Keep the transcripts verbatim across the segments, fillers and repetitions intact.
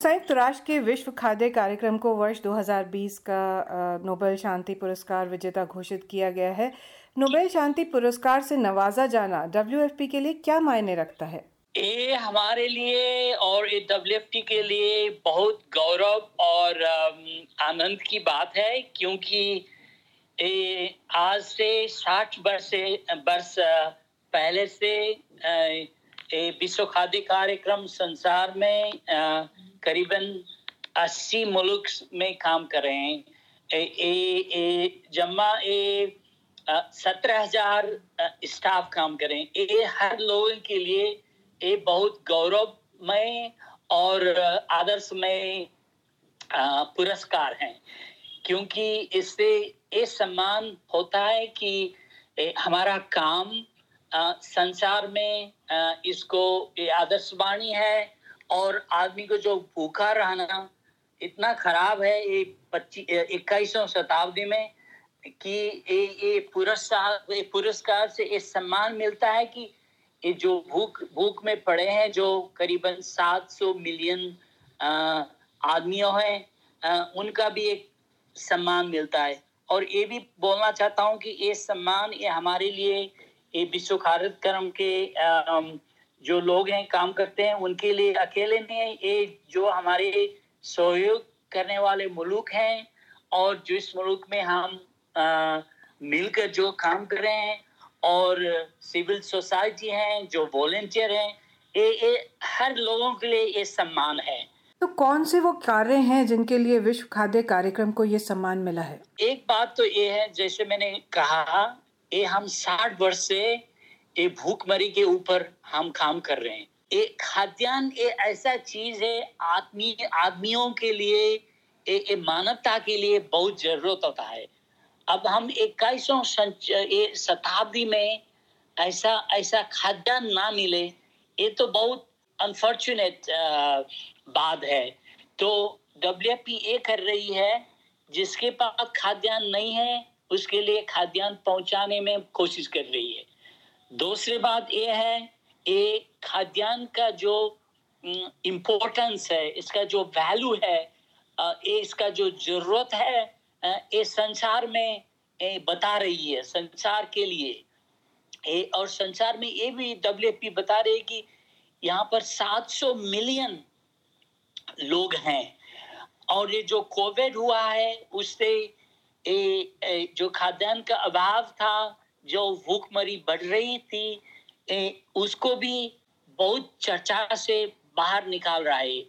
संयुक्त राष्ट्र के विश्व खाद्य कार्यक्रम को वर्ष दो हज़ार बीस का नोबेल शांति पुरस्कार विजेता घोषित किया गया है। नोबेल शांति पुरस्कार से नवाजा जाना डब्ल्यू एफ पी के लिए क्या मायने रखता है? ये हमारे लिए और ये डब्ल्यू एफ पी के लिए बहुत गौरव और आनंद की बात है, क्योंकि ये आज से साठ वर्ष वर्ष पहले से ये विश्व खाद्य कार्यक्रम संसार में करीबन अस्सी मुल्क में काम कर रहे हैं। ए, ए, ए, जमा ए सत्रह हजार स्टाफ काम करें। ये हर लोगों के लिए ये बहुत गौरवमय और आदर्शमय पुरस्कार हैं, क्योंकि इससे ये सम्मान होता है कि हमारा काम आ, संसार में आ, इसको ये आदर्शवाणी है। और आदमी को जो भूखा रहना इतना खराब है ये पच्चीस इक्कीसवीं शताब्दी में, कि ये ये पुरस्कार ये पुरस्कार से ये सम्मान मिलता है कि ये जो भूख भूख में पड़े हैं, जो करीबन सात सौ मिलियन आदमियों हैं, उनका भी एक सम्मान मिलता है। और ये भी बोलना चाहता हूँ कि ये सम्मान ये हमारे लिए ये विश्व खाद्य कार्यक्रम के जो लोग हैं काम करते हैं उनके लिए अकेले नहीं है, ये जो हमारे सहयोग करने वाले मुल्क हैं और जिस मुल्क में हम आ, मिलकर जो काम कर रहे हैं, और सिविल सोसाइटी हैं, जो वॉलंटियर हैं, ये ये हर लोगों के लिए ये सम्मान है। तो कौन से वो कार्य हैं जिनके लिए विश्व खाद्य कार्यक्रम को ये सम्मान मिला है? एक बात तो ये है, जैसे मैंने कहा, ये हम साठ वर्ष से ये भूखमरी के ऊपर हम काम कर रहे हैं। ये खाद्यान्न ये ऐसा चीज है, आदमी आदमियों के लिए ये, ये मानवता के लिए बहुत जरूरत होता है। अब हम इक्कीसवीं शताब्दी में ऐसा ऐसा खाद्यान्न ना मिले, ये तो बहुत अनफॉर्चुनेट बात है। तो डब्ल्यू एफ पी ये कर रही है, जिसके पास खाद्यान्न नहीं है उसके लिए खाद्यान्न पहुंचाने में कोशिश कर रही है। दूसरी बात ये है, ये खाद्यान्न का जो इम्पोर्टेंस है, इसका जो वैल्यू है, ये इसका जो जरूरत है, ये संसार में ये बता रही है, संसार के लिए ये। और संसार में ये भी डब्ल्यू एफ पी बता रही है कि यहाँ पर सात सौ मिलियन लोग हैं, और ये जो कोविड हुआ है उससे ये जो खाद्यान्न का अभाव था, जो भूखमरी बढ़ रही थी, ए, उसको भी बहुत चर्चा से बाहर निकाल रहा है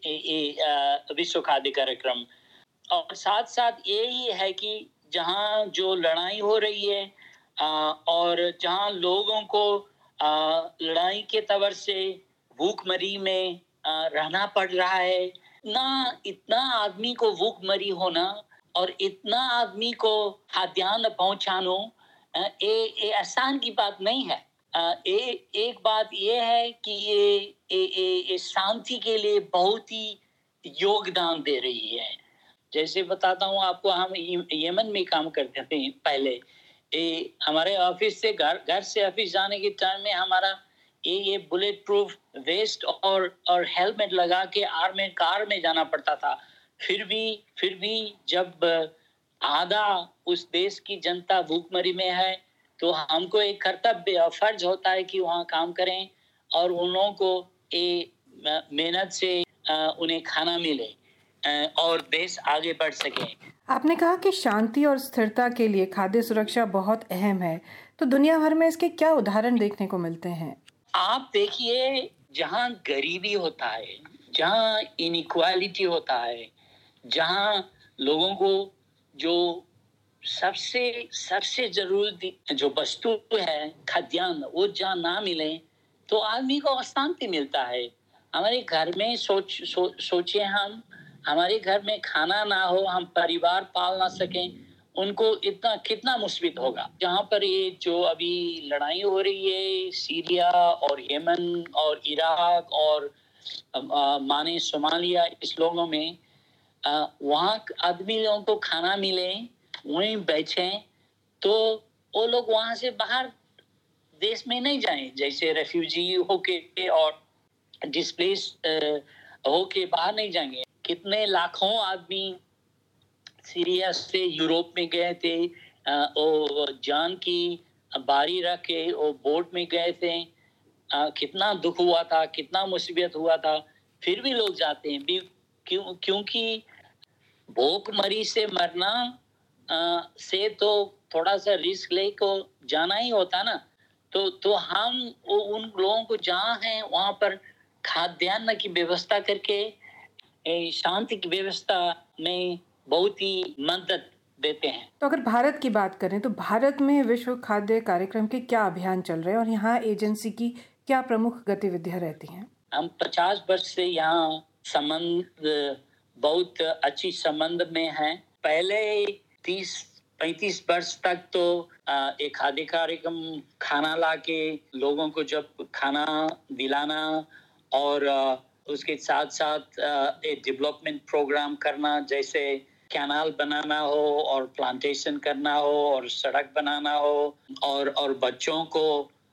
ये विश्व खाद्य कार्यक्रम। और साथ साथ यही है कि जहाँ जो लड़ाई हो रही है आ, और जहाँ लोगों को आ, लड़ाई के तवर से भूखमरी में आ, रहना पड़ रहा है, ना इतना आदमी को भूखमरी होना और इतना आदमी को खाद्यान्न पहुंचाना ये ये आसान की बात नहीं है। ए, एक बात ये है कि ये ये, ये, ये शांति के लिए बहुत ही योगदान दे रही है। जैसे बताता हूँ आपको, हम यमन में काम करते थे पहले। ये हमारे ऑफिस से घर घर से ऑफिस जाने के टाइम में हमारा ये ये बुलेट प्रूफ वेस्ट और और हेलमेट लगा के आर्मी कार में जाना पड़ता था। फिर भी फिर भी जब आधा उस देश की जनता भूखमरी में है, तो हमको एक कर्तव्य फर्ज होता है कि वहाँ काम करें और उन लोगों को ये मेहनत से उन्हें खाना मिले और देश आगे बढ़ सके। आपने कहा कि शांति और स्थिरता के लिए खाद्य सुरक्षा बहुत अहम है, तो दुनिया भर में इसके क्या उदाहरण देखने को मिलते हैं? आप देखिए, जहाँ गरीबी होता है, जहाँ इनइक्वालिटी होता है, जहाँ लोगों को जो सबसे सबसे जरूरी जो वस्तु है खाद्यान्न, वो जहाँ ना मिले तो आदमी को अशांति मिलता है। हमारे घर में सोच सो, सोचे हम हमारे घर में खाना ना हो, हम परिवार पाल ना सकें, उनको इतना कितना मुसीबत होगा। जहाँ पर ये जो अभी लड़ाई हो रही है, सीरिया और यमन और इराक और आ, माने सोमालिया, इस लोगों में आ, वहाँ आदमी लोगों को खाना मिले, वहीं बैठे, तो वो लोग वहाँ से बाहर देश में नहीं जाएं। जैसे रेफ्यूजी होके और डिस्प्लेस होके बाहर नहीं जाएंगे। कितने लाखों आदमी सीरिया से यूरोप में गए थे, वो जान की बारी रख के वो बोट में गए थे। आ, कितना दुख हुआ था, कितना मुसीबत हुआ था, फिर भी लोग जाते हैं भी क्यों क्योंकि भूखमरी से मरना आ, से तो थोड़ा सा रिस्क ले को जाना ही होता ना। तो तो हम उन लोगों को जहाँ हैं वहाँ पर खाद्यान्न की व्यवस्था करके शांति की व्यवस्था में बहुत ही मदद देते हैं। तो अगर भारत की बात करें तो भारत में विश्व खाद्य कार्यक्रम के क्या अभियान चल रहे हैं और यहाँ एजेंसी की क्या प्रमुख गतिविधियां रहती हैं? हम पचास वर्ष से यहाँ संबंध बहुत अच्छी संबंध में हैं। पहले तीस पैंतीस वर्ष तक तो एक खाद्य कार्यक्रम खाना लाके लोगों को जब खाना दिलाना और उसके साथ साथ एक डेवलपमेंट प्रोग्राम करना, जैसे कैनाल बनाना हो और प्लांटेशन करना हो और सड़क बनाना हो और और बच्चों को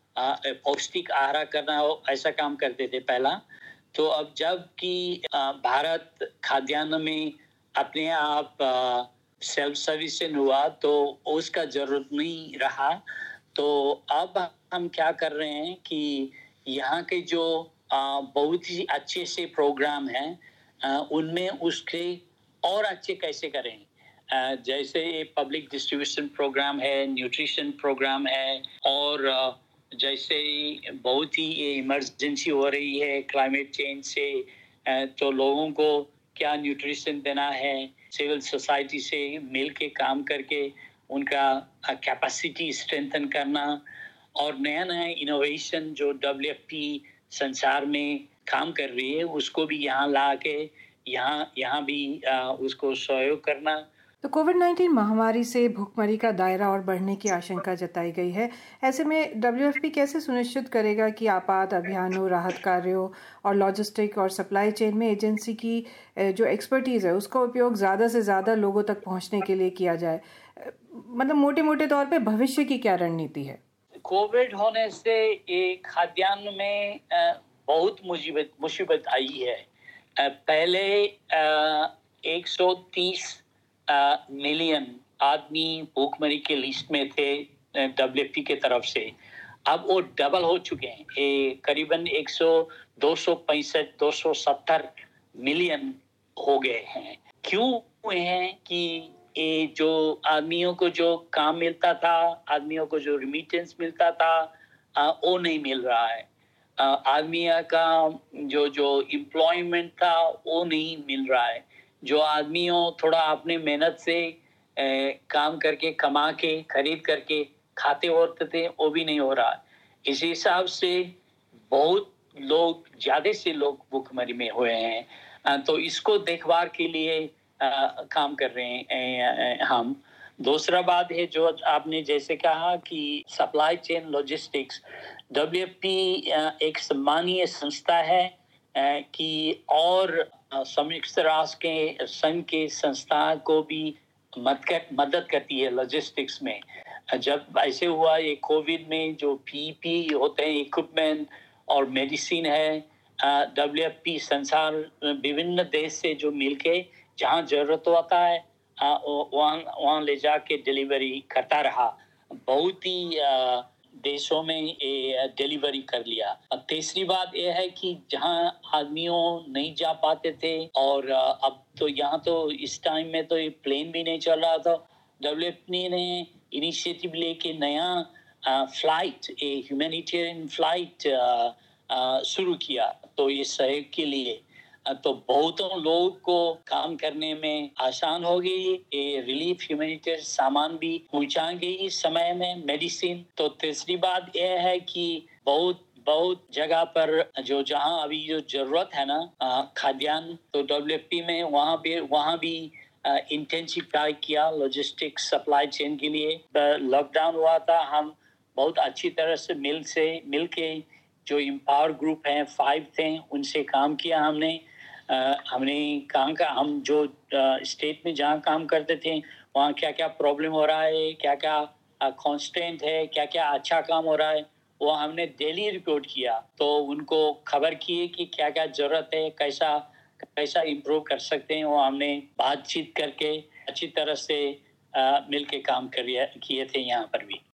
पौष्टिक आहार करना हो, ऐसा काम करते थे पहला। तो अब जब कि भारत खाद्यान्न में अपने आप सेल्फ सर्विसेशन हुआ तो उसका जरूरत नहीं रहा। तो अब हम क्या कर रहे हैं कि यहाँ के जो बहुत ही अच्छे से प्रोग्राम हैं उनमें उसके और अच्छे कैसे करें, जैसे पब्लिक डिस्ट्रीब्यूशन प्रोग्राम है, न्यूट्रिशन प्रोग्राम है, और जैसे बहुत ही इमरजेंसी हो रही है क्लाइमेट चेंज से, तो लोगों को क्या न्यूट्रिशन देना है, सिविल सोसाइटी से मिल के काम करके उनका कैपेसिटी स्ट्रेंथन करना और नया नया इनोवेशन जो डब्ल्यू एफ पी संसार में काम कर रही है उसको भी यहाँ ला के यहाँ यहाँ भी आ, उसको सहयोग करना। तो कोविड नाइन्टीन महामारी से भूखमरी का दायरा और बढ़ने की आशंका जताई गई है। ऐसे में डब्ल्यू एफ पी कैसे सुनिश्चित करेगा कि आपात अभियानों, राहत कार्यों और लॉजिस्टिक और सप्लाई चेन में एजेंसी की जो एक्सपर्टीज़ है उसका उपयोग ज़्यादा से ज़्यादा लोगों तक पहुंचने के लिए किया जाए? मतलब मोटे मोटे तौर पे भविष्य की क्या रणनीति है? कोविड होने से एक खाद्यान्न में बहुत मुसीबत मुसीबत आई है। पहले एक सौ तीस मिलियन आदमी भूखमरी के लिस्ट में थे डब्ल्यू एफ पी के तरफ से। अब वो डबल हो चुके हैं, करीबन एक सौ दो सौ पैंसठ दो सौ सत्तर मिलियन हो गए हैं। क्यों हुए हैं कि ये जो आदमियों को जो काम मिलता था, आदमियों को जो रिमिटेंस मिलता था, वो नहीं मिल रहा है। आदमियों का जो जो एम्प्लॉयमेंट था वो नहीं मिल रहा है। जो आदमियों थोड़ा अपने मेहनत से ए, काम करके कमा के खरीद करके खाते होते थे वो भी नहीं हो रहा है। इस हिसाब से बहुत लोग, ज्यादा से लोग भूखमरी में हुए हैं। तो इसको देखभाल के लिए आ, काम कर रहे हैं हम। दूसरा बात है जो आपने जैसे कहा कि supply chain logistics, W F P एक सम्मानीय संस्था है कि और संयुक्त राष्ट्र के संघ के संस्था को भी मदद करती है लॉजिस्टिक्स में। जब ऐसे हुआ ये कोविड में जो पी पी होते हैं, इक्विपमेंट और मेडिसिन है, डब्ल्यू एफ पी संसार विभिन्न देश से जो मिलके जहाँ जरूरत होता है वहाँ वहाँ ले जाके डिलीवरी करता रहा। बहुत ही देशों में ये डिलीवरी कर लिया। तीसरी बात यह है कि जहाँ आदमियों नहीं जा पाते थे और अब तो यहाँ तो इस टाइम में तो ये प्लेन भी नहीं चल रहा था, डब्ल्यू एफ पी ने इनिशिएटिव लेके नया फ्लाइट, ए ह्यूमैनिटेरियन फ्लाइट शुरू किया। तो ये सहयोग के लिए तो बहुतों लोगों को काम करने में आसान हो गई। ये रिलीफ ह्यूमैनिटेरियन सामान भी पहुंचाएंगे इस समय में, मेडिसिन। तो तीसरी बात यह है कि बहुत बहुत जगह पर जो जहां अभी जो जरूरत है ना खाद्यान्न, तो डब्ल्यू एफ पी में वहां भी वहां भी इंटेंसिफाई किया लॉजिस्टिक सप्लाई चेन के लिए। लॉकडाउन हुआ था, हम बहुत अच्छी तरह से मिल से मिल के जो एम्पावर ग्रुप हैं फाइव थे उनसे काम किया हमने। Uh, हमने काम का हम जो स्टेट uh, में जहाँ काम करते थे वहाँ क्या क्या प्रॉब्लम हो रहा है, क्या क्या कॉन्स्टेंट uh, है, क्या क्या अच्छा काम हो रहा है, वो हमने डेली रिपोर्ट किया। तो उनको खबर किए कि क्या क्या जरूरत है, कैसा कैसा इम्प्रूव कर सकते हैं, वो हमने बातचीत करके अच्छी तरह से मिल के काम किए थे यहाँ पर भी।